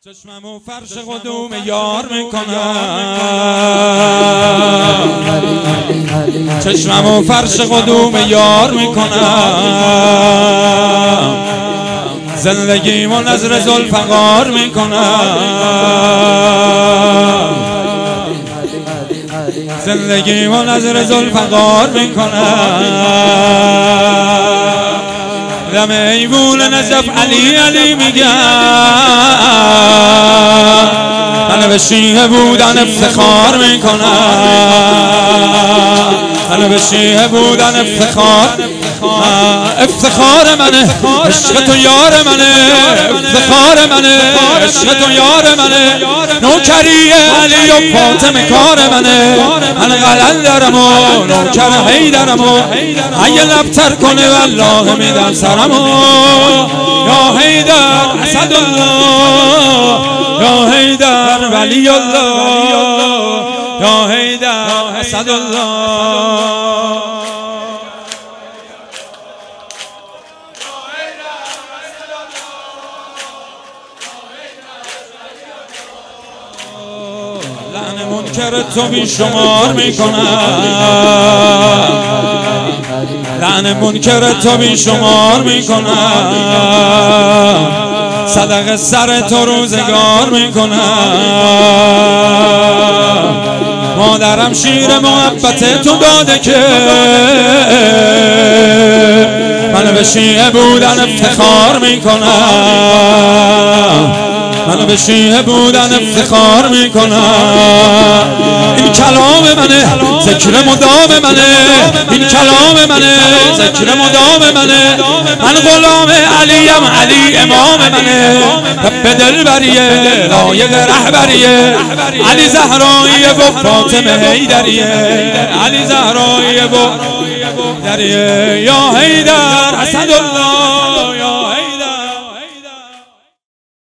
چشممو فرش قدوم یار میکنم، چشممو فرش قدوم یار میکنم، زندگیمو نظر ذوالفقار میکنم، زندگیمو نظر ذوالفقار میکنم. دم ایوون نجف علی علی میگم، من به شیعه بودن افتخار میکنم، من به شیعه بودن افتخار منه، عشق تو یار منه، افتخار منه، عشق تو یار منه، نوکری علی و فاطمه کار منه، من قلندرم و نوکر حیدرم و اگه لبتر کنه والله میدم سرمو. یا حیدر اسد الله، یا حیدر ولی الله، یا حیدر اسد الله. لعن منکر تو بی شمار میکنم، لعن منکر تو بی شمار میکنم، صدقه سر تو روزگار میکنم. مادرم شیر محبت تو داده که من به شیعه بودن افتخار میکنم، من به شیعه بودن افتخار میکنم. این کلام منه ذکر مدام منه، این کلام منه ذکر مدام منه، من غلام علیم علی امام منه، به دل بریه لایق رهبریه، علی زهرایی و فاطمه حیدریه، علی زهرایی و دریه. یا حیدر اسد الله،